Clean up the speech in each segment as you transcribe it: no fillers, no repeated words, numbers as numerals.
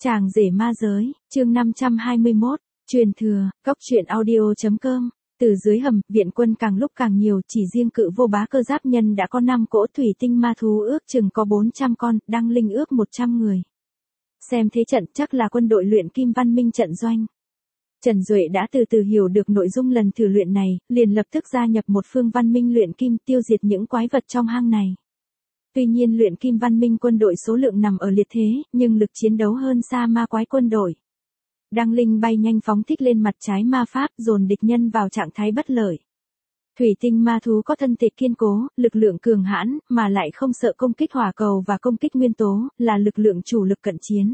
Chàng rể ma giới, chương 521, truyền thừa, góc truyện audio.com. Từ dưới hầm, viện quân càng lúc càng nhiều, chỉ riêng Cự Vô Bá Cơ Giáp Nhân đã có 5 cỗ thủy tinh ma thú ước chừng có 400 con, Đăng Linh ước 100 người. Xem thế trận chắc là quân đội luyện kim văn minh trận doanh. Trần Duệ đã từ từ hiểu được nội dung lần thử luyện này, liền lập tức gia nhập một phương văn minh luyện kim tiêu diệt những quái vật trong hang này. Tuy nhiên luyện kim văn minh quân đội số lượng nằm ở liệt thế, nhưng lực chiến đấu hơn xa ma quái quân đội. Đăng Linh bay nhanh phóng thích lên mặt trái ma pháp, dồn địch nhân vào trạng thái bất lợi. Thủy tinh ma thú có thân thể kiên cố, lực lượng cường hãn, mà lại không sợ công kích hỏa cầu và công kích nguyên tố, là lực lượng chủ lực cận chiến.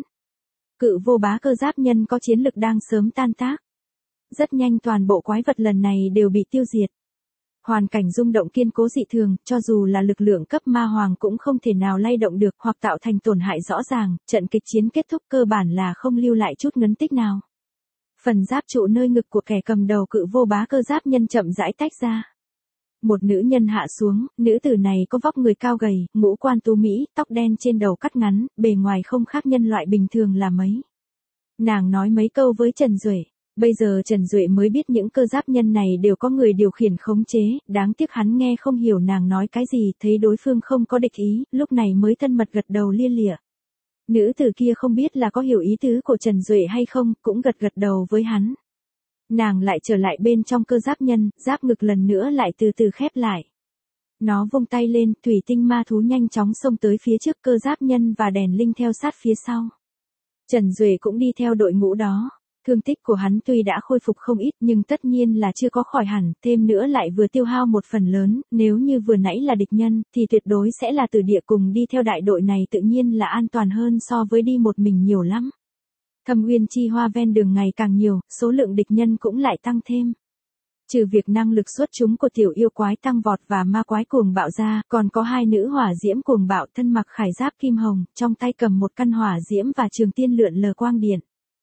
Cự Vô Bá Cơ Giáp Nhân có chiến lực đang sớm tan tác. Rất nhanh toàn bộ quái vật lần này đều bị tiêu diệt. Hoàn cảnh rung động kiên cố dị thường, cho dù là lực lượng cấp ma hoàng cũng không thể nào lay động được hoặc tạo thành tổn hại rõ ràng, trận kịch chiến kết thúc cơ bản là không lưu lại chút ngấn tích nào. Phần giáp trụ nơi ngực của kẻ cầm đầu Cự Vô Bá Cơ Giáp Nhân chậm rãi tách ra. Một nữ nhân hạ xuống, nữ tử này có vóc người cao gầy, ngũ quan tú mỹ, tóc đen trên đầu cắt ngắn, bề ngoài không khác nhân loại bình thường là mấy. Nàng nói mấy câu với Trần Duệ. Bây giờ Trần Duệ mới biết những cơ giáp nhân này đều có người điều khiển khống chế, đáng tiếc hắn nghe không hiểu nàng nói cái gì, thấy đối phương không có địch ý, lúc này mới thân mật gật đầu lia lịa. Nữ tử kia không biết là có hiểu ý tứ của Trần Duệ hay không, cũng gật đầu với hắn. Nàng lại trở lại bên trong cơ giáp nhân, giáp ngực lần nữa lại từ từ khép lại. Nó vung tay lên, thủy tinh ma thú nhanh chóng xông tới phía trước cơ giáp nhân và đèn linh theo sát phía sau. Trần Duệ cũng đi theo đội ngũ đó. Thương tích của hắn tuy đã khôi phục không ít nhưng tất nhiên là chưa có khỏi hẳn, thêm nữa lại vừa tiêu hao một phần lớn, nếu như vừa nãy là địch nhân, thì tuyệt đối sẽ là từ địa cùng đi theo đại đội này tự nhiên là an toàn hơn so với đi một mình nhiều lắm. Thâm Uyên Chi Hoa ven đường ngày càng nhiều, số lượng địch nhân cũng lại tăng thêm. Trừ việc năng lực xuất chúng của tiểu yêu quái tăng vọt và ma quái cuồng bạo ra, còn có hai nữ hỏa diễm cuồng bạo thân mặc khải giáp kim hồng, trong tay cầm một căn hỏa diễm và trường tiên lượn lờ quang điện.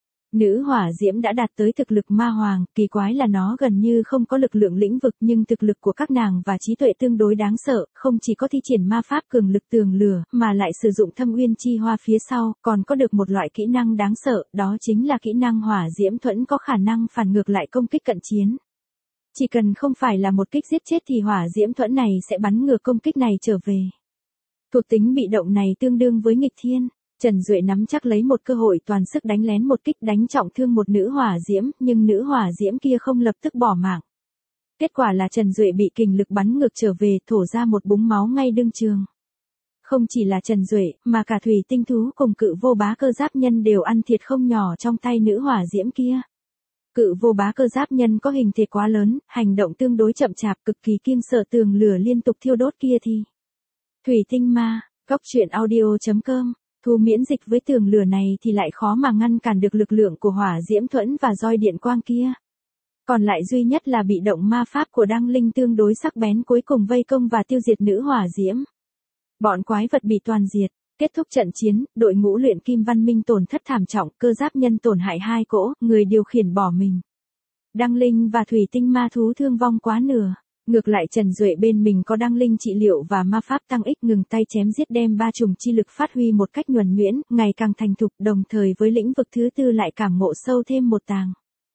Nữ hỏa diễm đã đạt tới thực lực ma hoàng, kỳ quái là nó gần như không có lực lượng lĩnh vực nhưng thực lực của các nàng và trí tuệ tương đối đáng sợ, không chỉ có thi triển ma pháp cường lực tường lửa, mà lại sử dụng Thâm Uyên Chi Hoa phía sau, còn có được một loại kỹ năng đáng sợ, đó chính là kỹ năng hỏa diễm thuẫn có khả năng phản ngược lại công kích cận chiến. Chỉ cần không phải là một kích giết chết thì hỏa diễm thuẫn này sẽ bắn ngược công kích này trở về. Thuộc tính bị động này tương đương với nghịch thiên. Trần Duệ nắm chắc lấy một cơ hội toàn sức đánh lén một kích đánh trọng thương một nữ hỏa diễm, nhưng nữ hỏa diễm kia không lập tức bỏ mạng. Kết quả là Trần Duệ bị kình lực bắn ngược trở về, thổ ra một búng máu ngay đương trường. Không chỉ là Trần Duệ, mà cả thủy tinh thú cùng Cự Vô Bá Cơ Giáp Nhân đều ăn thiệt không nhỏ trong tay nữ hỏa diễm kia. Cự Vô Bá Cơ Giáp Nhân có hình thể quá lớn, hành động tương đối chậm chạp, cực kỳ kim sợ tường lửa liên tục thiêu đốt kia thì. Thủy tinh ma, góc truyện audio.com. Thu miễn dịch với tường lửa này thì lại khó mà ngăn cản được lực lượng của hỏa diễm thuẫn và roi điện quang kia. Còn lại duy nhất là bị động ma pháp của Đăng Linh tương đối sắc bén cuối cùng vây công và tiêu diệt nữ hỏa diễm. Bọn quái vật bị toàn diệt. Kết thúc trận chiến, đội ngũ luyện kim văn minh tổn thất thảm trọng, cơ giáp nhân tổn hại 2 cỗ, người điều khiển bỏ mình. Đăng Linh và thủy tinh ma thú thương vong quá nửa. Ngược lại Trần Duệ bên mình có Đăng Linh trị liệu và ma pháp tăng ích ngừng tay chém giết đem 3 chùm chi lực phát huy một cách nhuần nhuyễn, ngày càng thành thục, đồng thời với lĩnh vực thứ tư lại cảm ngộ sâu thêm một tàng.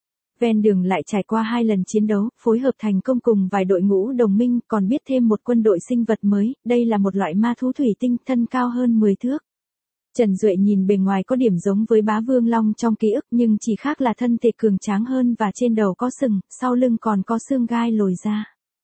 Ven đường lại trải qua 2 lần chiến đấu, phối hợp thành công cùng vài đội ngũ đồng minh, còn biết thêm một quân đội sinh vật mới, đây là một loại ma thú thủy tinh, thân cao hơn 10 thước. Trần Duệ nhìn bề ngoài có điểm giống với Bá Vương Long trong ký ức nhưng chỉ khác là thân thể cường tráng hơn và trên đầu có sừng, sau lưng còn có xương gai lồi ra.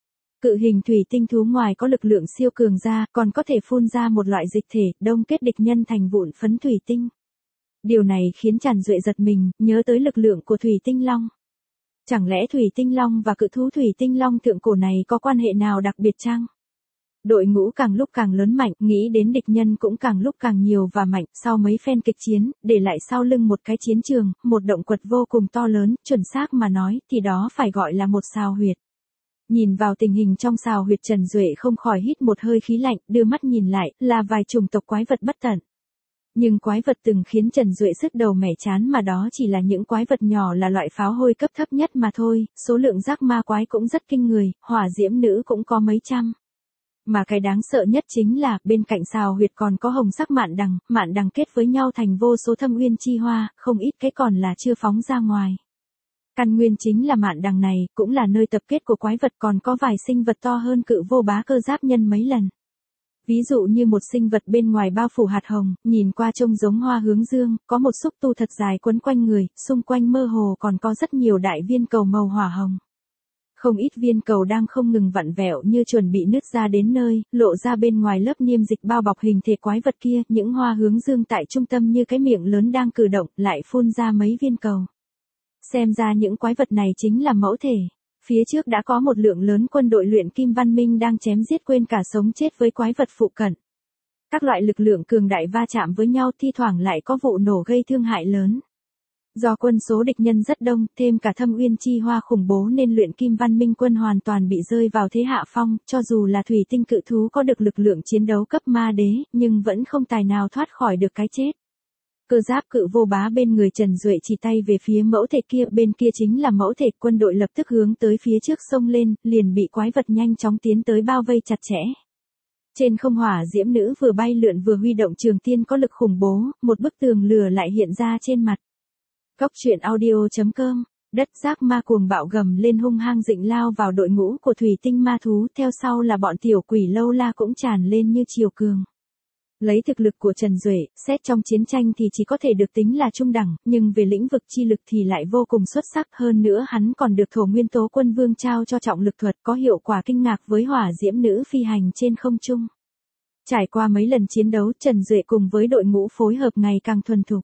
Cự hình thủy tinh thú ngoài có lực lượng siêu cường ra, còn có thể phun ra một loại dịch thể, đông kết địch nhân thành vụn phấn thủy tinh. Điều này khiến Trần Duệ giật mình, nhớ tới lực lượng của thủy tinh long. Chẳng lẽ thủy tinh long và cự thú thủy tinh long thượng cổ này có quan hệ nào đặc biệt chăng? Đội ngũ càng lúc càng lớn mạnh, nghĩ đến địch nhân cũng càng lúc càng nhiều và mạnh, sau mấy phen kịch chiến, để lại sau lưng một cái chiến trường, một động quật vô cùng to lớn, chuẩn xác mà nói, thì đó phải gọi là một sào huyệt. Nhìn vào tình hình trong sào huyệt Trần Duệ không khỏi hít một hơi khí lạnh, đưa mắt nhìn lại, là vài chủng tộc quái vật bất tận. Nhưng quái vật từng khiến Trần Duệ sứt đầu mẻ chán mà đó chỉ là những quái vật nhỏ là loại pháo hôi cấp thấp nhất mà thôi, số lượng rác ma quái cũng rất kinh người, hỏa diễm nữ cũng có mấy trăm. Mà cái đáng sợ nhất chính là, bên cạnh xào huyệt còn có hồng sắc mạn đằng kết với nhau thành vô số thâm uyên chi hoa, không ít cái còn là chưa phóng ra ngoài. Căn nguyên chính là mạn đằng này, cũng là nơi tập kết của quái vật, còn có vài sinh vật to hơn cự vô bá cơ giáp nhân mấy lần. Ví dụ như một sinh vật bên ngoài bao phủ hạt hồng, nhìn qua trông giống hoa hướng dương, có một xúc tu thật dài quấn quanh người, xung quanh mơ hồ còn có rất nhiều đại viên cầu màu hỏa hồng. Không ít viên cầu đang không ngừng vặn vẹo như chuẩn bị nứt ra đến nơi, lộ ra bên ngoài lớp niêm dịch bao bọc hình thể quái vật kia, những hoa hướng dương tại trung tâm như cái miệng lớn đang cử động, lại phun ra mấy viên cầu. Xem ra những quái vật này chính là mẫu thể. Phía trước đã có một lượng lớn quân đội luyện kim văn minh đang chém giết quên cả sống chết với quái vật phụ cận. Các loại lực lượng cường đại va chạm với nhau, thi thoảng lại có vụ nổ gây thương hại lớn. Do quân số địch nhân rất đông, thêm cả thâm uyên chi hoa khủng bố nên luyện kim văn minh quân hoàn toàn bị rơi vào thế hạ phong, cho dù là thủy tinh cự thú có được lực lượng chiến đấu cấp ma đế, nhưng vẫn không tài nào thoát khỏi được cái chết. Cơ giáp cự vô bá bên người Trần Duệ chỉ tay về phía mẫu thể kia, bên kia chính là mẫu thể, quân đội lập tức hướng tới phía trước xông lên, liền bị quái vật nhanh chóng tiến tới bao vây chặt chẽ. Trên không hỏa diễm nữ vừa bay lượn vừa huy động trường tiên có lực khủng bố, một bức tường lửa lại hiện ra trên mặt. Góc truyện audio.com, đất giác ma cuồng bạo gầm lên hung hăng dịnh lao vào đội ngũ của thủy tinh ma thú, theo sau là bọn tiểu quỷ lâu la cũng tràn lên như triều cường. Lấy thực lực của Trần Duệ, xét trong chiến tranh thì chỉ có thể được tính là trung đẳng, nhưng về lĩnh vực chi lực thì lại vô cùng xuất sắc, hơn nữa hắn còn được Thổ Nguyên Tố Quân Vương trao cho trọng lực thuật có hiệu quả kinh ngạc với hỏa diễm nữ phi hành trên không trung. Trải qua mấy lần chiến đấu, Trần Duệ cùng với đội ngũ phối hợp ngày càng thuần thục.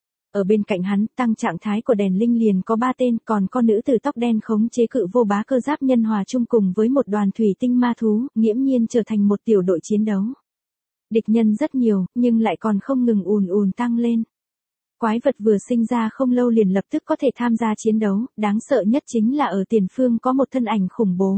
Ở bên cạnh hắn, tăng trạng thái của đèn linh liền có 3 tên, còn có nữ tử tóc đen khống chế cự vô bá cơ giáp nhân hòa chung cùng với một đoàn thủy tinh ma thú, nghiễm nhiên trở thành một tiểu đội chiến đấu. Địch nhân rất nhiều, nhưng lại còn không ngừng ùn tăng lên. Quái vật vừa sinh ra không lâu liền lập tức có thể tham gia chiến đấu, đáng sợ nhất chính là ở tiền phương có một thân ảnh khủng bố.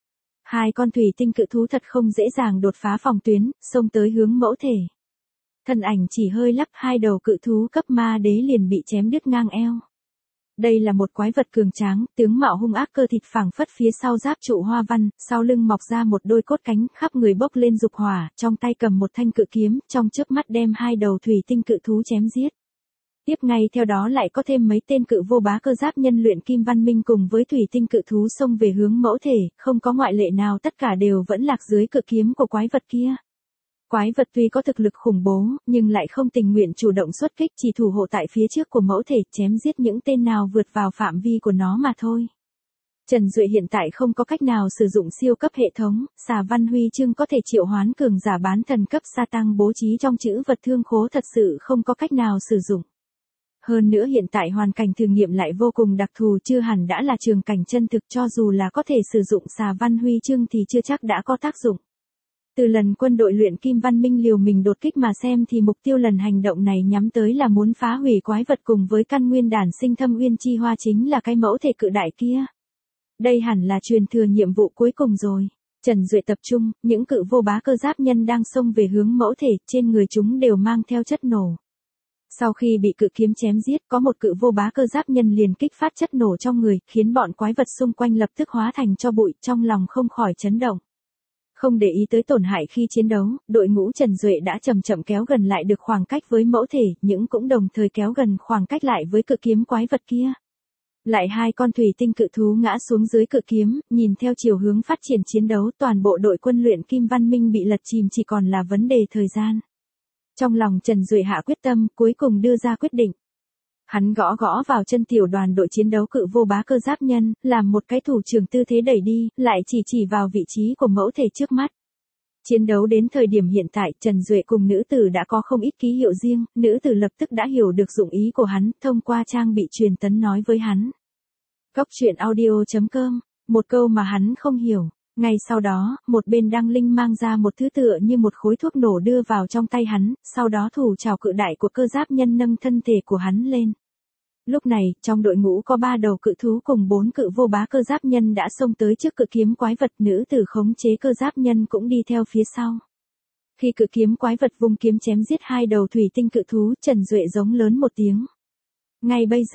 2 con thủy tinh cự thú thật không dễ dàng đột phá phòng tuyến, xông tới hướng mẫu thể. Thân ảnh chỉ hơi lắc, 2 đầu cự thú cấp ma đế liền bị chém đứt ngang eo. Đây là một quái vật cường tráng, tướng mạo hung ác, cơ thịt phẳng phất, phía sau giáp trụ hoa văn, sau lưng mọc ra một đôi cốt cánh, khắp người bốc lên dục hỏa, trong tay cầm một thanh cự kiếm, trong chớp mắt đem 2 đầu thủy tinh cự thú chém giết. Tiếp ngay theo đó lại có thêm mấy tên cự vô bá cơ giáp nhân luyện kim văn minh cùng với thủy tinh cự thú xông về hướng mẫu thể, không có ngoại lệ nào, tất cả đều vẫn lạc dưới cự kiếm của quái vật kia. Quái vật tuy có thực lực khủng bố, nhưng lại không tình nguyện chủ động xuất kích, chỉ thủ hộ tại phía trước của mẫu thể, chém giết những tên nào vượt vào phạm vi của nó mà thôi. Trần Duệ hiện tại không có cách nào sử dụng siêu cấp hệ thống, xà văn huy chương có thể triệu hoán cường giả bán thần cấp sa tăng bố trí trong chữ vật thương khố, thật sự không có cách nào sử dụng. Hơn nữa hiện tại hoàn cảnh thử nghiệm lại vô cùng đặc thù, chưa hẳn đã là trường cảnh chân thực, cho dù là có thể sử dụng xà văn huy chương thì chưa chắc đã có tác dụng. Từ lần quân đội luyện kim văn minh liều mình đột kích mà xem thì mục tiêu lần hành động này nhắm tới là muốn phá hủy quái vật cùng với căn nguyên đản sinh thâm uyên chi hoa, chính là cái mẫu thể cự đại kia. Đây hẳn là truyền thừa nhiệm vụ cuối cùng rồi. Trần Duệ tập trung, những cự vô bá cơ giáp nhân đang xông về hướng mẫu thể, trên người chúng đều mang theo chất nổ. Sau khi bị cự kiếm chém giết, có một cự vô bá cơ giáp nhân liền kích phát chất nổ trong người, khiến bọn quái vật xung quanh lập tức hóa thành tro bụi, trong lòng không khỏi chấn động. Không để ý tới tổn hại khi chiến đấu, đội ngũ Trần Duệ đã chậm chậm kéo gần lại được khoảng cách với mẫu thể, nhưng cũng đồng thời kéo gần khoảng cách lại với cự kiếm quái vật kia. Lại 2 con thủy tinh cự thú ngã xuống dưới cự kiếm, nhìn theo chiều hướng phát triển chiến đấu, toàn bộ đội quân luyện kim văn minh bị lật chìm chỉ còn là vấn đề thời gian. Trong lòng Trần Duệ hạ quyết tâm, cuối cùng đưa ra quyết định. Hắn gõ vào chân tiểu đoàn đội chiến đấu cự vô bá cơ giáp nhân, làm một cái thủ trưởng tư thế đẩy đi, lại chỉ vào vị trí của mẫu thể trước mắt. Chiến đấu đến thời điểm hiện tại, Trần Duệ cùng nữ tử đã có không ít ký hiệu riêng, nữ tử lập tức đã hiểu được dụng ý của hắn, thông qua trang bị truyền tấn nói với hắn. Góc truyện audio.com, một câu mà hắn không hiểu. Ngay sau đó, một bên đăng linh mang ra một thứ tựa như một khối thuốc nổ đưa vào trong tay hắn, sau đó thủ trảo cự đại của cơ giáp nhân nâng thân thể của hắn lên. Lúc này, trong đội ngũ có 3 đầu cự thú cùng 4 cự vô bá cơ giáp nhân đã xông tới trước cự kiếm quái vật, nữ tử khống chế cơ giáp nhân cũng đi theo phía sau. Khi cự kiếm quái vật vung kiếm chém giết 2 đầu thủy tinh cự thú, Trần Duệ giống lớn một tiếng. Ngay bây giờ,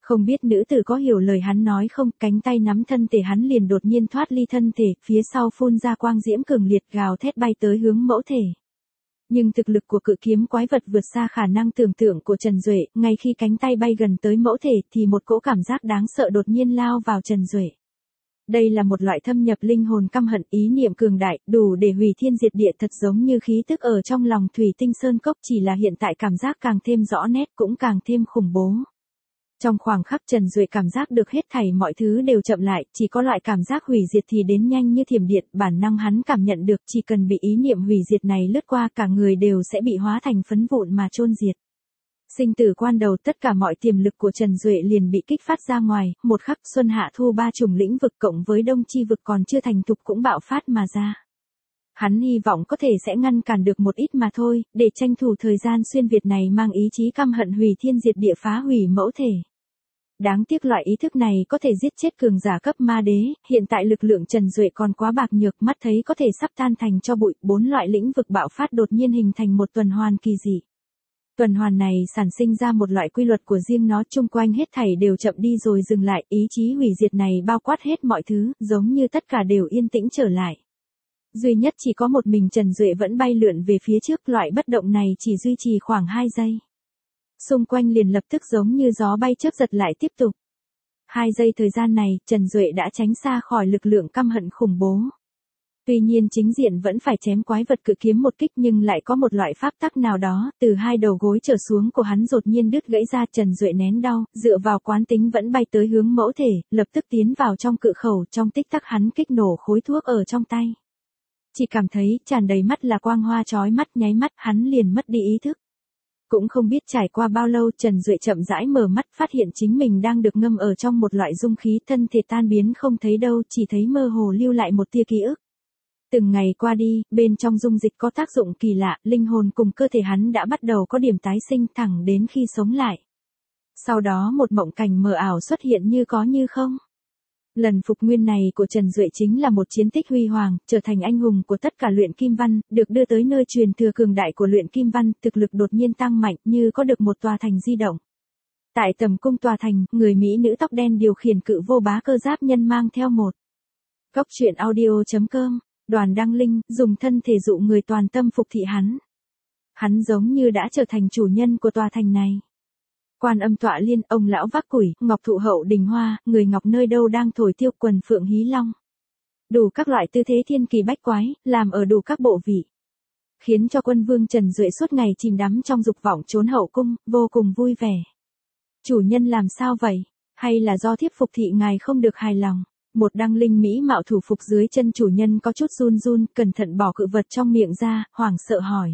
Không biết nữ tử có hiểu lời hắn nói không, cánh tay nắm thân thể hắn liền đột nhiên thoát ly thân thể, phía sau phun ra quang diễm cường liệt gào thét bay tới hướng mẫu thể. Nhưng thực lực của cự kiếm quái vật vượt xa khả năng tưởng tượng của Trần Duệ, ngay khi cánh tay bay gần tới mẫu thể thì một cỗ cảm giác đáng sợ đột nhiên lao vào Trần Duệ. Đây là một loại thâm nhập linh hồn căm hận ý niệm cường đại, đủ để hủy thiên diệt địa thật giống như khí tức ở trong lòng thủy tinh sơn cốc chỉ là hiện tại cảm giác càng thêm rõ nét cũng càng thêm khủng bố. Trong khoảng khắc Trần Duệ cảm giác được hết thảy mọi thứ đều chậm lại, chỉ có loại cảm giác hủy diệt thì đến nhanh như thiểm điện, bản năng hắn cảm nhận được chỉ cần bị ý niệm hủy diệt này lướt qua cả người đều sẽ bị hóa thành phấn vụn mà chôn diệt. Sinh tử quan đầu tất cả mọi tiềm lực của Trần Duệ liền bị kích phát ra ngoài, một khắc xuân hạ thu ba chủng lĩnh vực cộng với đông chi vực còn chưa thành thục cũng bạo phát mà ra. Hắn hy vọng có thể sẽ ngăn cản được một ít mà thôi, để tranh thủ thời gian xuyên Việt này mang ý chí căm hận hủy thiên diệt địa phá hủy mẫu thể. Đáng tiếc loại ý thức này có thể giết chết cường giả cấp ma đế, hiện tại lực lượng Trần Duệ còn quá bạc nhược mắt thấy có thể sắp tan thành cho bụi, 4 loại lĩnh vực bạo phát đột nhiên hình thành một tuần hoàn kỳ dị. Tuần hoàn này sản sinh ra một loại quy luật của riêng nó, chung quanh hết thảy đều chậm đi rồi dừng lại, ý chí hủy diệt này bao quát hết mọi thứ, giống như tất cả đều yên tĩnh trở lại. Duy nhất chỉ có một mình Trần Duệ vẫn bay lượn về phía trước, loại bất động này chỉ duy trì khoảng 2 giây. Xung quanh liền lập tức giống như gió bay chớp giật lại tiếp tục. 2 giây thời gian này, Trần Duệ đã tránh xa khỏi lực lượng căm hận khủng bố. Tuy nhiên chính diện vẫn phải chém quái vật cự kiếm một kích nhưng lại có một loại pháp tắc nào đó, từ 2 đầu gối trở xuống của hắn đột nhiên đứt gãy ra. Trần Duệ nén đau, dựa vào quán tính vẫn bay tới hướng mẫu thể, lập tức tiến vào trong cự khẩu, trong tích tắc hắn kích nổ khối thuốc ở trong tay. Chỉ cảm thấy tràn đầy mắt là quang hoa chói mắt, nháy mắt hắn liền mất đi ý thức. Cũng không biết trải qua bao lâu Trần Duệ chậm rãi mở mắt phát hiện chính mình đang được ngâm ở trong một loại dung khí, thân thể tan biến không thấy đâu, chỉ thấy mơ hồ lưu lại một tia ký ức. Từng ngày qua đi, bên trong dung dịch có tác dụng kỳ lạ, linh hồn cùng cơ thể hắn đã bắt đầu có điểm tái sinh thẳng đến khi sống lại. Sau đó một mộng cảnh mờ ảo xuất hiện như có như không. Lần phục nguyên này của Trần Duệ chính là một chiến tích huy hoàng, trở thành anh hùng của tất cả luyện kim văn, được đưa tới nơi truyền thừa cường đại của luyện kim văn, thực lực đột nhiên tăng mạnh như có được một tòa thành di động. Tại tầm cung tòa thành, người Mỹ nữ tóc đen điều khiển cự vô bá cơ giáp nhân mang theo một. Cốc truyện audio.com, Đoàn Đăng Linh, dùng thân thể dụ người toàn tâm phục thị hắn. Hắn giống như đã trở thành chủ nhân của tòa thành này. Quan Âm Tọa Liên, ông lão vác củi, ngọc thụ hậu đình hoa, người ngọc nơi đâu đang thổi tiêu, quần phượng hí long. Đủ các loại tư thế thiên kỳ bách quái, làm ở đủ các bộ vị. Khiến cho quân vương Trần Duệ suốt ngày chìm đắm trong dục vọng trốn hậu cung, vô cùng vui vẻ. Chủ nhân làm sao vậy? Hay là do thiếp phục thị ngài không được hài lòng? Một Đăng Linh mỹ mạo thủ phục dưới chân chủ nhân có chút run run, cẩn thận bỏ cự vật trong miệng ra, hoảng sợ hỏi.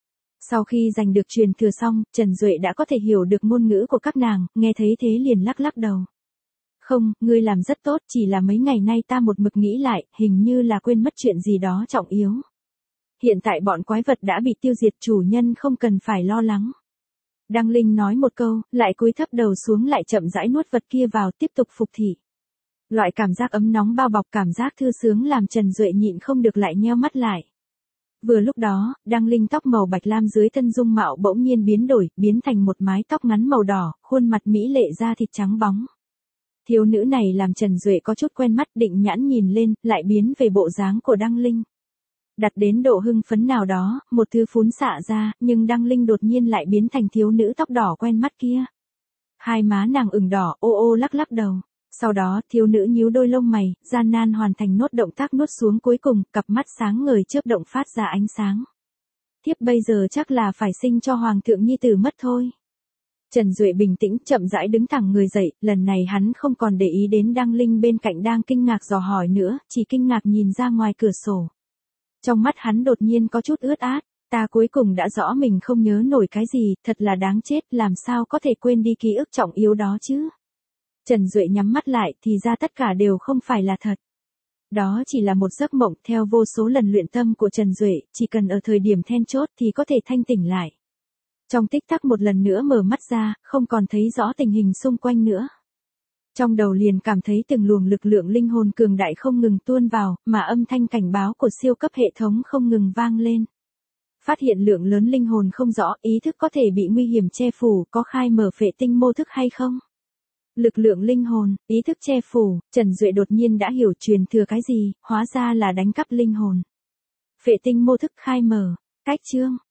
Sau khi giành được truyền thừa xong, Trần Duệ đã có thể hiểu được ngôn ngữ của các nàng, nghe thấy thế liền lắc lắc đầu. Không, ngươi làm rất tốt, chỉ là mấy ngày nay ta một mực nghĩ lại, hình như là quên mất chuyện gì đó trọng yếu. Hiện tại bọn quái vật đã bị tiêu diệt, chủ nhân không cần phải lo lắng. Đăng Linh nói một câu, lại cúi thấp đầu xuống lại chậm rãi nuốt vật kia vào, tiếp tục phục thị. Loại cảm giác ấm nóng bao bọc, cảm giác thư sướng làm Trần Duệ nhịn không được lại nheo mắt lại. Vừa lúc đó, Đăng Linh tóc màu bạch lam dưới thân dung mạo bỗng nhiên biến đổi, biến thành một mái tóc ngắn màu đỏ, khuôn mặt mỹ lệ da thịt trắng bóng. Thiếu nữ này làm Trần Duệ có chút quen mắt, định nhãn nhìn lên, lại biến về bộ dáng của Đăng Linh. Đặt đến độ hưng phấn nào đó, một thứ phún xạ ra, nhưng Đăng Linh đột nhiên lại biến thành thiếu nữ tóc đỏ quen mắt kia. Hai má nàng ửng đỏ, ô ô lắc lắc đầu. Sau đó, thiếu nữ nhíu đôi lông mày, gian nan hoàn thành nốt động tác nuốt xuống cuối cùng, cặp mắt sáng ngời chớp động phát ra ánh sáng. Thiếp bây giờ chắc là phải sinh cho hoàng thượng nhi tử mất thôi. Trần Duệ bình tĩnh chậm rãi đứng thẳng người dậy, lần này hắn không còn để ý đến Đăng Linh bên cạnh đang kinh ngạc dò hỏi nữa, chỉ kinh ngạc nhìn ra ngoài cửa sổ. Trong mắt hắn đột nhiên có chút ướt át, ta cuối cùng đã rõ mình không nhớ nổi cái gì, thật là đáng chết, làm sao có thể quên đi ký ức trọng yếu đó chứ. Trần Duệ nhắm mắt lại thì ra tất cả đều không phải là thật. Đó chỉ là một giấc mộng, theo vô số lần luyện tâm của Trần Duệ, chỉ cần ở thời điểm then chốt thì có thể thanh tỉnh lại. Trong tích tắc một lần nữa mở mắt ra, không còn thấy rõ tình hình xung quanh nữa. Trong đầu liền cảm thấy từng luồng lực lượng linh hồn cường đại không ngừng tuôn vào, mà âm thanh cảnh báo của siêu cấp hệ thống không ngừng vang lên. Phát hiện lượng lớn linh hồn không rõ, ý thức có thể bị nguy hiểm che phủ, có khai mở phệ tinh mô thức hay không? Lực lượng linh hồn, ý thức che phủ, Trần Duệ đột nhiên đã hiểu truyền thừa cái gì, hóa ra là đánh cắp linh hồn. Phệ tinh mô thức khai mở, cách chương,